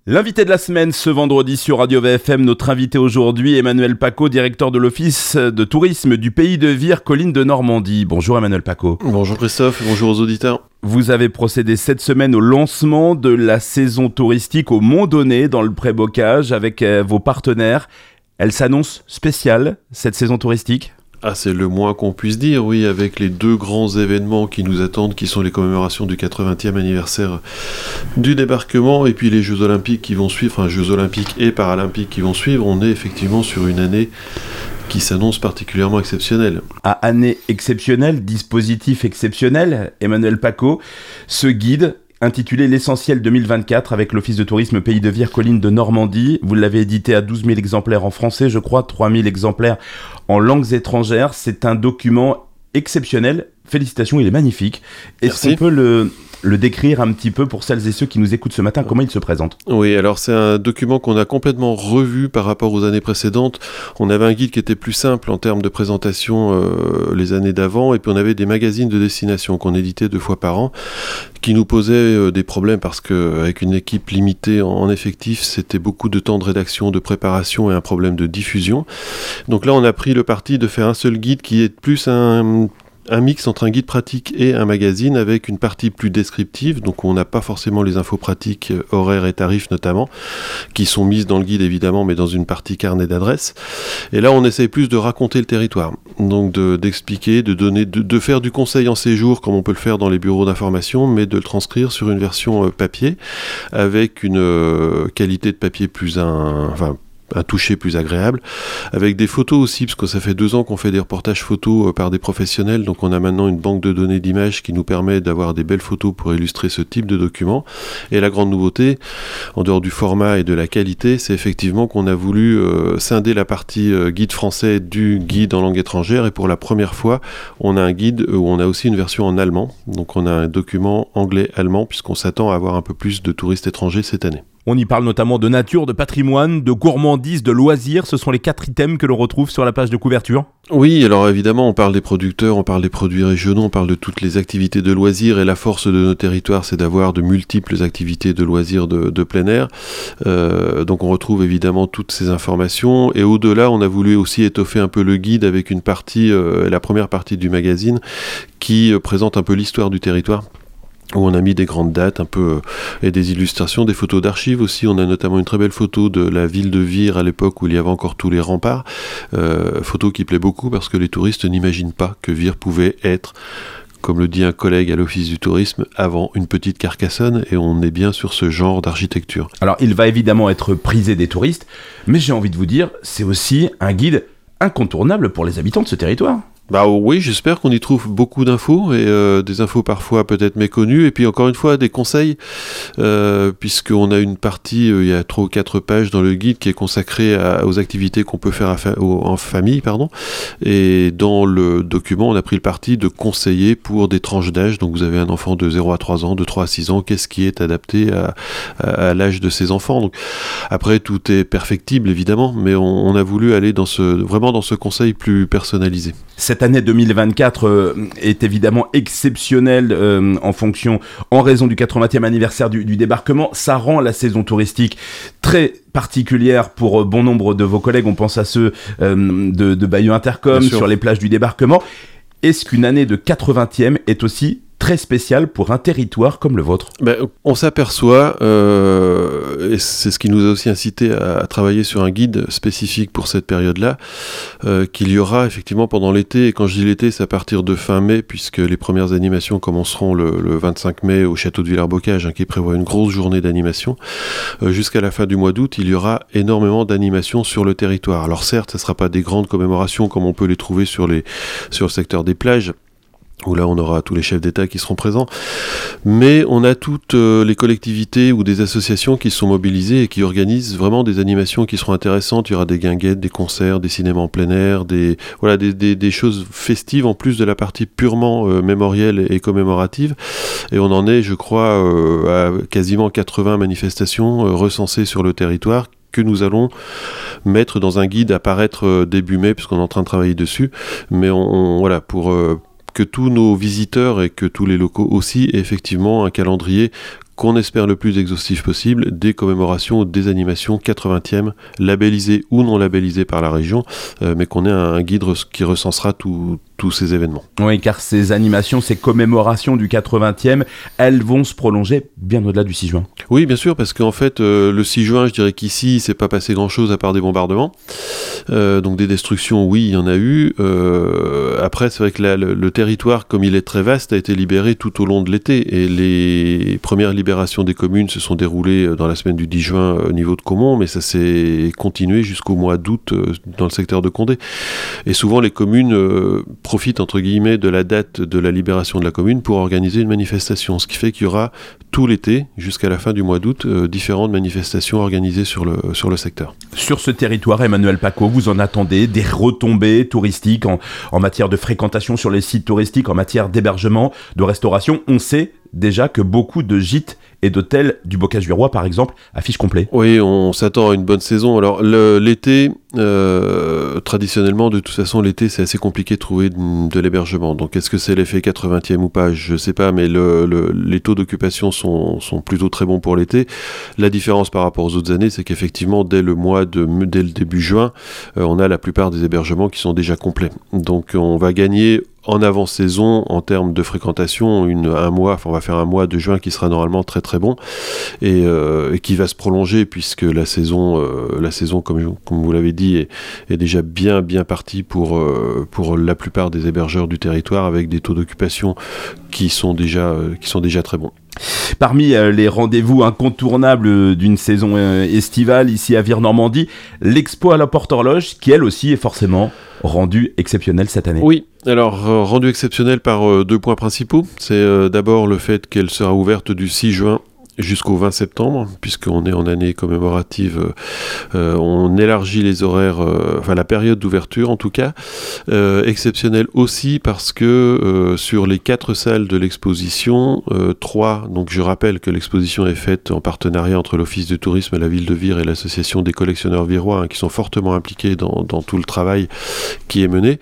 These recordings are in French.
L'invité de la semaine ce vendredi sur Radio VFM, notre invité aujourd'hui, Emmanuel Pacaud, directeur de l'Office de tourisme du Pays de Vire, collines de Normandie. Bonjour Emmanuel Pacaud. Bonjour Christophe, bonjour aux auditeurs. Vous avez procédé cette semaine au lancement de la saison touristique au Mont-Donné dans le Pré-Bocage avec vos partenaires. Elle s'annonce spéciale, cette saison touristique ? C'est le moins qu'on puisse dire, oui, avec les deux grands événements qui nous attendent, qui sont les commémorations du 80e anniversaire du débarquement et puis les Jeux Olympiques qui vont suivre, Jeux Olympiques et Paralympiques qui vont suivre. On est effectivement sur une année qui s'annonce particulièrement exceptionnelle. Année exceptionnelle, dispositif exceptionnel, Emmanuel Pacaud, ce guide intitulé L'Essentiel 2024 avec l'Office de tourisme Pays de Vire, collines de Normandie. Vous l'avez édité à 12 000 exemplaires en français, je crois, 3 000 exemplaires en langues étrangères. C'est un document exceptionnel. Félicitations, il est magnifique. Est-ce qu'on peut le décrire un petit peu pour celles et ceux qui nous écoutent ce matin, comment il se présente ? Oui, alors c'est un document qu'on a complètement revu par rapport aux années précédentes. On avait un guide qui était plus simple en termes de présentation les années d'avant, et puis on avait des magazines de destination qu'on éditait 2 fois par an, qui nous posaient des problèmes parce qu'avec une équipe limitée en effectif, c'était beaucoup de temps de rédaction, de préparation et un problème de diffusion. Donc là, on a pris le parti de faire un seul guide qui est plus un mix entre un guide pratique et un magazine avec une partie plus descriptive, donc on n'a pas forcément les infos pratiques, horaires et tarifs notamment, qui sont mises dans le guide évidemment, mais dans une partie carnet d'adresses. Et là on essaye plus de raconter le territoire, donc d'expliquer, de donner, de faire du conseil en séjour comme on peut le faire dans les bureaux d'information, mais de le transcrire sur une version papier, avec une qualité de papier un toucher plus agréable, avec des photos aussi, parce que ça fait 2 ans qu'on fait des reportages photos par des professionnels, donc on a maintenant une banque de données d'images qui nous permet d'avoir des belles photos pour illustrer ce type de document. Et la grande nouveauté, en dehors du format et de la qualité, c'est effectivement qu'on a voulu scinder la partie guide français du guide en langue étrangère, et pour la première fois, on a un guide où on a aussi une version en allemand, donc on a un document anglais-allemand, puisqu'on s'attend à avoir un peu plus de touristes étrangers cette année. On y parle notamment de nature, de patrimoine, de gourmandise, de loisirs. Ce sont les 4 items que l'on retrouve sur la page de couverture. Oui, alors évidemment, on parle des producteurs, on parle des produits régionaux, on parle de toutes les activités de loisirs. Et la force de nos territoires, c'est d'avoir de multiples activités de loisirs de plein air. Donc on retrouve évidemment toutes ces informations. Et au-delà, on a voulu aussi étoffer un peu le guide avec une partie, la première partie du magazine, qui présente un peu l'histoire du territoire, où on a mis des grandes dates un peu et des illustrations, des photos d'archives aussi. On a notamment une très belle photo de la ville de Vire à l'époque où il y avait encore tous les remparts, photo qui plaît beaucoup parce que les touristes n'imaginent pas que Vire pouvait être, comme le dit un collègue à l'Office du tourisme, avant une petite Carcassonne, et on est bien sur ce genre d'architecture. Alors il va évidemment être prisé des touristes, mais j'ai envie de vous dire, c'est aussi un guide incontournable pour les habitants de ce territoire. Oui, j'espère qu'on y trouve beaucoup d'infos, et des infos parfois peut-être méconnues, et puis encore une fois des conseils, puisqu'on a une partie, il y a 3 ou 4 pages dans le guide qui est consacrée aux activités qu'on peut faire en famille, et dans le document on a pris le parti de conseiller pour des tranches d'âge. Donc vous avez un enfant de 0 à 3 ans, de 3 à 6 ans, qu'est-ce qui est adapté à l'âge de ces enfants. Donc après tout est perfectible évidemment, mais on a voulu aller vraiment dans ce conseil plus personnalisé. Cette année 2024 est évidemment exceptionnelle en raison du 80e anniversaire du débarquement. Ça rend la saison touristique très particulière pour bon nombre de vos collègues. On pense à ceux de Bayeux Intercom sur les plages du débarquement. Est-ce qu'une année de 80e est aussi très spécial pour un territoire comme le vôtre? On s'aperçoit, et c'est ce qui nous a aussi incité à travailler sur un guide spécifique pour cette période-là, qu'il y aura effectivement pendant l'été, et quand je dis l'été, c'est à partir de fin mai, puisque les premières animations commenceront le 25 mai au château de Villers-Bocage, qui prévoit une grosse journée d'animation. Jusqu'à la fin du mois d'août, il y aura énormément d'animations sur le territoire. Alors certes, ce ne sera pas des grandes commémorations comme on peut les trouver sur le secteur des plages, où là on aura tous les chefs d'État qui seront présents, mais on a toutes les collectivités ou des associations qui sont mobilisées et qui organisent vraiment des animations qui seront intéressantes. Il y aura des guinguettes, des concerts, des cinémas en plein air, des choses festives en plus de la partie purement mémorielle et commémorative, et on en est, je crois, à quasiment 80 manifestations recensées sur le territoire, que nous allons mettre dans un guide à paraître début mai, puisqu'on est en train de travailler dessus, mais pour que tous nos visiteurs et que tous les locaux aussi aient effectivement un calendrier qu'on espère le plus exhaustif possible, des commémorations, des animations 80e, labellisées ou non labellisées par la région, mais qu'on ait un guide qui recensera tous ces événements. Oui, car ces animations, ces commémorations du 80e, elles vont se prolonger bien au-delà du 6 juin. Oui, bien sûr, parce qu'en fait, le 6 juin, je dirais qu'ici, il s'est pas passé grand-chose à part des bombardements. Donc des destructions, oui, il y en a eu. Après, c'est vrai que le territoire, comme il est très vaste, a été libéré tout au long de l'été. Et les premières libérations des communes se sont déroulées dans la semaine du 10 juin au niveau de Caumont, mais ça s'est continué jusqu'au mois d'août dans le secteur de Condé. Et souvent, les communes profitent, entre guillemets, de la date de la libération de la commune pour organiser une manifestation. Ce qui fait qu'il y aura tout l'été, jusqu'à la fin du mois d'août, différentes manifestations organisées sur le secteur. Sur ce territoire, Emmanuel Pacaud, vous en attendez des retombées touristiques en matière de fréquentation sur les sites touristiques, en matière d'hébergement, de restauration. On sait déjà que beaucoup de gîtes et d'hôtels du Bocage-du-Roi, par exemple, affichent complet. Oui, on s'attend à une bonne saison. Alors, l'été, traditionnellement, de toute façon, l'été, c'est assez compliqué de trouver de l'hébergement. Donc, est-ce que c'est l'effet 80e ou pas ? Je ne sais pas, mais les taux d'occupation sont plutôt très bons pour l'été. La différence par rapport aux autres années, c'est qu'effectivement, dès le début juin, on a la plupart des hébergements qui sont déjà complets. Donc, on va gagner en avant-saison, en termes de fréquentation, on va faire un mois de juin qui sera normalement très très bon et qui va se prolonger puisque la saison comme vous l'avez dit est déjà bien partie pour la plupart des hébergeurs du territoire avec des taux d'occupation qui sont déjà très bons. Parmi les rendez-vous incontournables d'une saison estivale ici à Vire-Normandie, l'expo à la Porte Horloge qui elle aussi est forcément rendue exceptionnelle cette année. Oui, alors rendue exceptionnelle par 2 points principaux. C'est d'abord le fait qu'elle sera ouverte du 6 juin jusqu'au 20 septembre, puisqu'on est en année commémorative, on élargit les horaires, la période d'ouverture en tout cas, exceptionnelle aussi parce que sur les 4 salles de l'exposition, 3, donc je rappelle que l'exposition est faite en partenariat entre l'Office de tourisme, la ville de Vire et l'association des collectionneurs virois, qui sont fortement impliqués dans tout le travail qui est mené.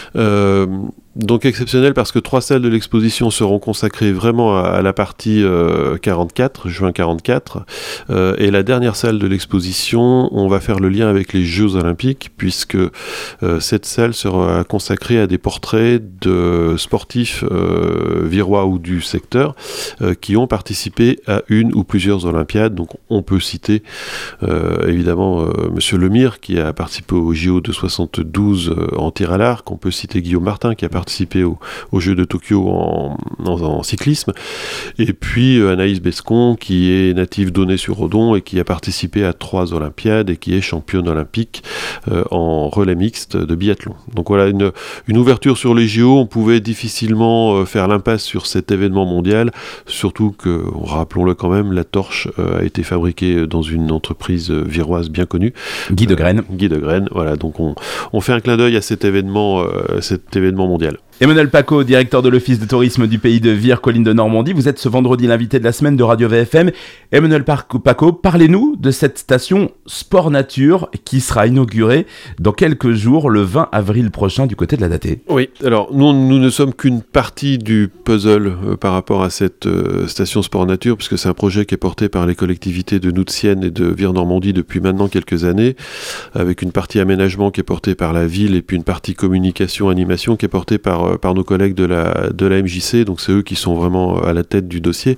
Donc exceptionnel parce que 3 salles de l'exposition seront consacrées vraiment à la partie 44, juin 44, et la dernière salle de l'exposition, on va faire le lien avec les Jeux Olympiques puisque cette salle sera consacrée à des portraits de sportifs virois ou du secteur qui ont participé à une ou plusieurs Olympiades. Donc on peut citer évidemment Monsieur Lemire qui a participé au JO de 72 en tir à l'arc, on peut citer Guillaume Martin qui a participé aux Jeux de Tokyo en cyclisme, et puis Anaïs Bescon qui est native d'Aunay-sur-Odon et qui a participé à 3 Olympiades et qui est championne olympique en relais mixte de biathlon. Donc voilà une ouverture sur les JO. On pouvait difficilement faire l'impasse sur cet événement mondial, surtout que, rappelons-le quand même, la torche a été fabriquée dans une entreprise viroise bien connue, Guy de Graine. Voilà, donc on fait un clin d'œil à cet événement mondial. Emmanuel Pacaud, directeur de l'Office de tourisme du pays de Vire, Colline de Normandie. Vous êtes ce vendredi l'invité de la semaine de Radio VFM. Emmanuel Pacaud, parlez-nous de cette station Sport Nature qui sera inaugurée dans quelques jours, le 20 avril prochain, du côté de la Datée. Oui, alors nous ne sommes qu'une partie du puzzle par rapport à cette station Sport Nature, puisque c'est un projet qui est porté par les collectivités de Noutienne et de Vire-Normandie depuis maintenant quelques années, avec une partie aménagement qui est portée par la ville et puis une partie communication, animation qui est portée par nos collègues de la MJC, donc c'est eux qui sont vraiment à la tête du dossier.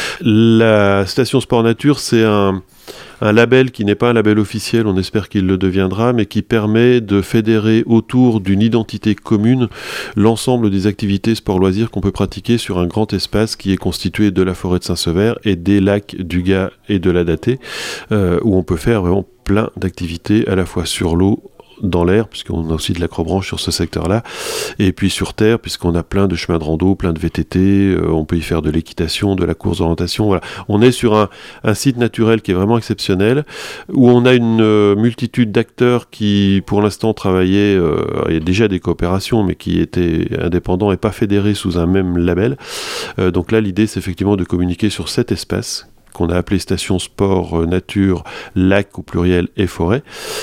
La station Sport Nature, c'est un label qui n'est pas un label officiel, on espère qu'il le deviendra, mais qui permet de fédérer autour d'une identité commune l'ensemble des activités sport-loisirs qu'on peut pratiquer sur un grand espace qui est constitué de la forêt de Saint-Sever et des lacs du Gard et de la Datée, où on peut faire vraiment plein d'activités à la fois sur l'eau, dans l'air, puisqu'on a aussi de l'acrobranche sur ce secteur-là, et puis sur terre, puisqu'on a plein de chemins de rando, plein de VTT, on peut y faire de l'équitation, de la course d'orientation, voilà. On est sur un site naturel qui est vraiment exceptionnel, où on a une multitude d'acteurs qui, pour l'instant, travaillaient, il y a déjà des coopérations, mais qui étaient indépendants et pas fédérés sous un même label. Donc là, l'idée, c'est effectivement de communiquer sur cet espace qu'on a appelé station sport, nature, lac au pluriel et forêt,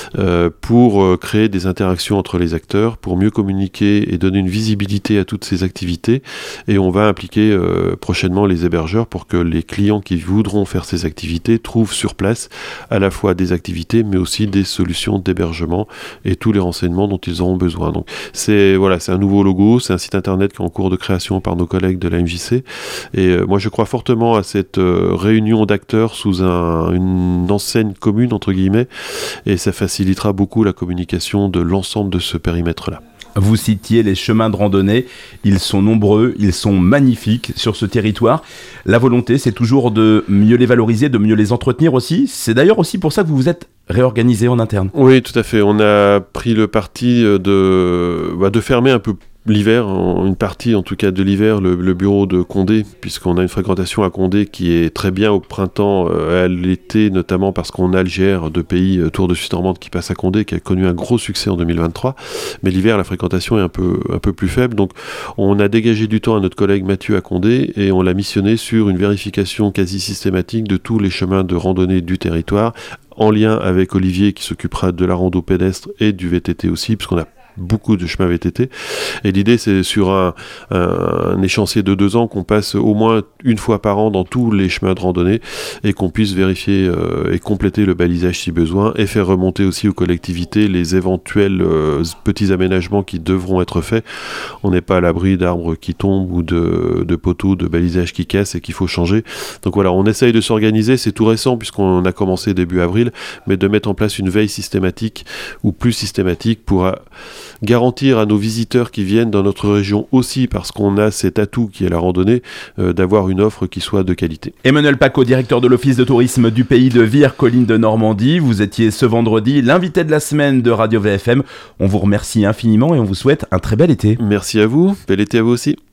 pour créer des interactions entre les acteurs, pour mieux communiquer et donner une visibilité à toutes ces activités. Et on va impliquer prochainement les hébergeurs pour que les clients qui voudront faire ces activités trouvent sur place à la fois des activités, mais aussi des solutions d'hébergement et tous les renseignements dont ils auront besoin. Donc c'est un nouveau logo, c'est un site internet qui est en cours de création par nos collègues de la MJC. Et moi je crois fortement à cette réunion d'acteurs sous une enseigne commune entre guillemets, et ça facilitera beaucoup la communication de l'ensemble de ce périmètre-là. Vous citiez les chemins de randonnée, ils sont nombreux, ils sont magnifiques sur ce territoire. La volonté, c'est toujours de mieux les valoriser, de mieux les entretenir aussi. C'est d'ailleurs aussi pour ça que vous vous êtes réorganisé en interne. Oui, tout à fait. On a pris le parti de fermer un peu l'hiver, une partie en tout cas de l'hiver, le bureau de Condé, puisqu'on a une fréquentation à Condé qui est très bien au printemps, à l'été notamment parce qu'on a le GR de pays Tour de Suisse normande qui passe à Condé, qui a connu un gros succès en 2023, mais l'hiver la fréquentation est un peu plus faible, donc on a dégagé du temps à notre collègue Mathieu à Condé et on l'a missionné sur une vérification quasi systématique de tous les chemins de randonnée du territoire, en lien avec Olivier qui s'occupera de la rando pédestre et du VTT aussi, puisqu'on a beaucoup de chemins VTT, et l'idée c'est sur un échéancier de 2 ans qu'on passe au moins une fois par an dans tous les chemins de randonnée et qu'on puisse vérifier et compléter le balisage si besoin et faire remonter aussi aux collectivités les éventuels petits aménagements qui devront être faits. On n'est pas à l'abri d'arbres qui tombent ou de poteaux de balisage qui cassent et qu'il faut changer. Donc voilà, on essaye de s'organiser, c'est tout récent puisqu'on a commencé début avril, mais de mettre en place une veille systématique ou plus systématique pour garantir à nos visiteurs qui viennent dans notre région aussi, parce qu'on a cet atout qui est la randonnée, d'avoir une offre qui soit de qualité. Emmanuel Pacaud, directeur de l'Office de tourisme du pays de Vire, Collines de Normandie. Vous étiez ce vendredi l'invité de la semaine de Radio VFM. On vous remercie infiniment et on vous souhaite un très bel été. Merci à vous, bel été à vous aussi.